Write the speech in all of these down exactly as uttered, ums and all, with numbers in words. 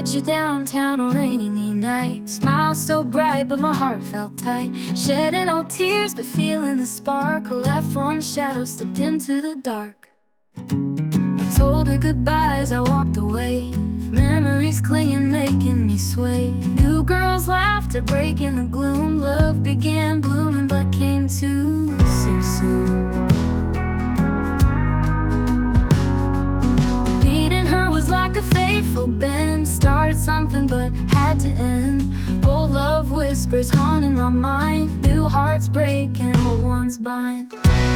met you downtown on a rainy night. Smile so bright, but my heart felt tight. Shedding no tears, but feeling the spark. Left one shadow slipped into the dark. I told her goodbye as I walked away. Memories clinging, making me sway. New girls' laughter breaking the gloom. Love began blooming, but came too so soon. Meeting her was like a fateful bend. Started something but had to end. Old love whispers haunting my mind. New hearts breaking, old ones bind.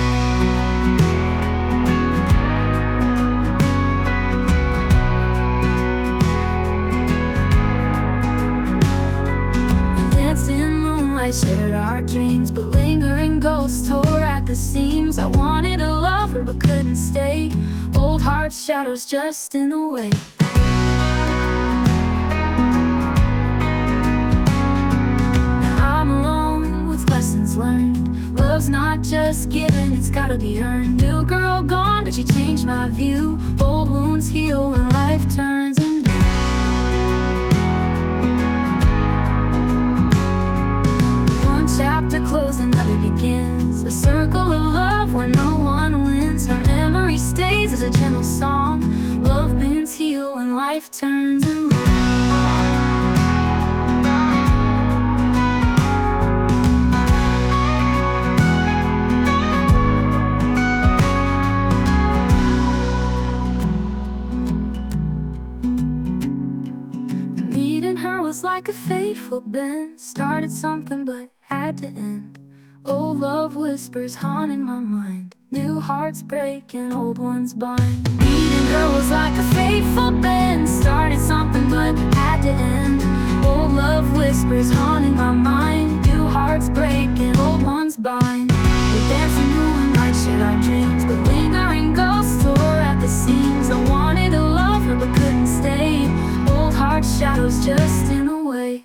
I shared our dreams, but lingering ghosts tore at the seams. I wanted to love her, but couldn't stay. Old heart shadows just in the way. Now I'm alone with lessons learned. Love's not just given, it's gotta be earned. New girl gone, but she changed my view. Old wounds heal when life turns anew. Chapter closed, another begins. A circle of love where no one wins. Her memory stays as a gentle song. Love bends heal when life turns around. Meeting her was like a fateful bend. Started something but had to end. Old love whispers haunting my mind. New hearts breaking, old ones bind. Meeting her was like a fateful bend. Started something but had to end. Old love whispers haunting my mind. New hearts breaking, old ones bind. We danced in moonlight, shared our dreams, but lingering ghosts tore at the seams. I wanted to love her but couldn't stay. Old heart shadows just in the way.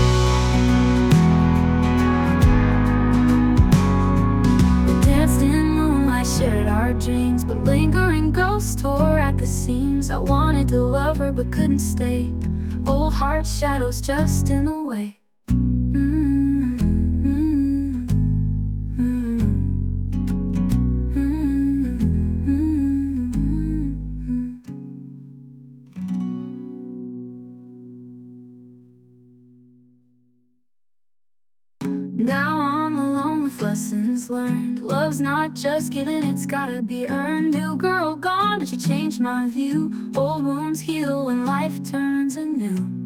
Shared our dreams, but lingering ghosts tore at the seams. I wanted to love her but couldn't stay. Old heart shadows just in the way. Mm-hmm. Mm-hmm. Mm-hmm. Now I'm alone with lessons learned. Love's not just given, it's gotta be earned. New girl gone, but she changed my view. Old wounds heal when life turns anew.